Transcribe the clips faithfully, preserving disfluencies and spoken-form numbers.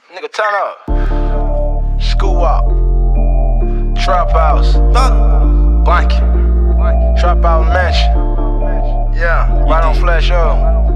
Nigga, turn up. School up. Trap house. Blanket. Trap out mansion. Yeah, right on Flash O.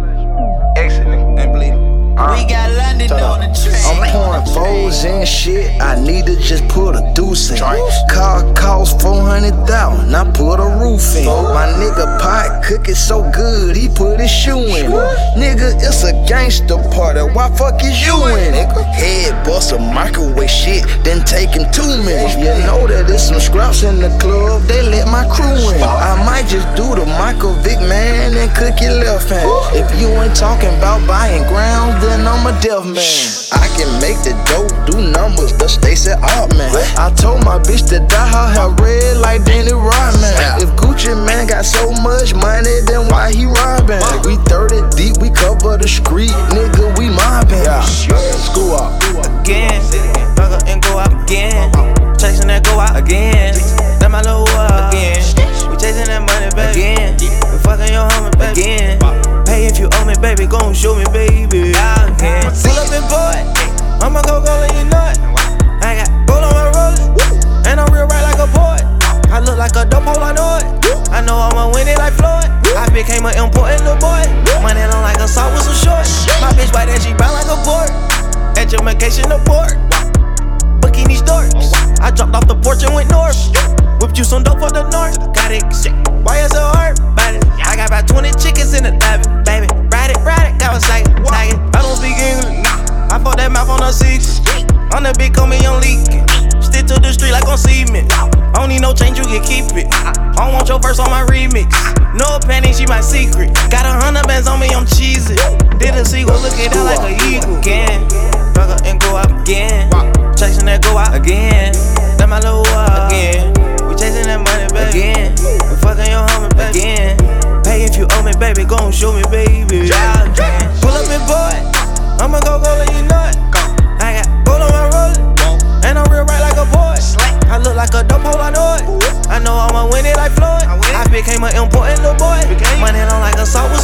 Exit, nigga. And bleed. Uh, we got London on the train. I'm pouring foes and shit. I need to just put a deuce in. Car cost four hundred thousand. I put a roof in. My nigga pot cooking so good, he put his shoe in. Nigga, it's a gangster party. Why fuck is you in it? Head bust a microwave shit, then taking two minutes. You know that there's some scraps in the club. They let my crew in. I might just do the Michael Vick, man, and cook your left hand. If you ain't talking about buying ground, then I'm a deaf man. I can make the dope do numbers, the Stacey Altman. I told my bitch to dye her hair red like Danny Rodman. If Gucci man got so much money, then why he robbing? We thirty deep, we cover the street, nigga, we mobbing. Yeah. School up again, fuck up and go out again. Chasing that go out again. That my little up again. We chasing that money back again. We fucking your homie back again. Hey, if you owe me, baby, gon' show me, baby. I can pull up and boy, I'ma go go let you know it. I got gold on my rollin', and I'm real right like a poet. I look like a dope hole, I know it. I know I'ma win it like Floyd. I became an important little boy. Money long like a saw with some shorts. My bitch white and she brown like a board. Education abort. Booking these dorks. I dropped off the porch and went north. Whipped you some dope for the north. Got it, shit. Why you so hard? Body. I got about twenty chickens in the lobby, baby. Ride it, ride it, got a sack, sack it. I don't speak English. I fought that mouth on the six. On the big, call me on leaking. Stick to the street like on cement. I don't need no change, you can keep it. I don't want your verse on my remix. No penny, she my secret. Got a hundred bands on me, I'm cheesy. Did a sequel, look at that like a eagle. Again, fuck up and go out again. Chasing that go out again. That my little up again. We chasing that money back again. We fucking your homie back again. Hey, if you owe me, baby, gon' show me, baby. I can pull up and boy, I'ma go go let you know it. I got gold on my rollin', and I'm real right like a boy. I look like a dope hole, I know it. I know I'ma win it like Floyd. I became an important little boy. Money long like a saw with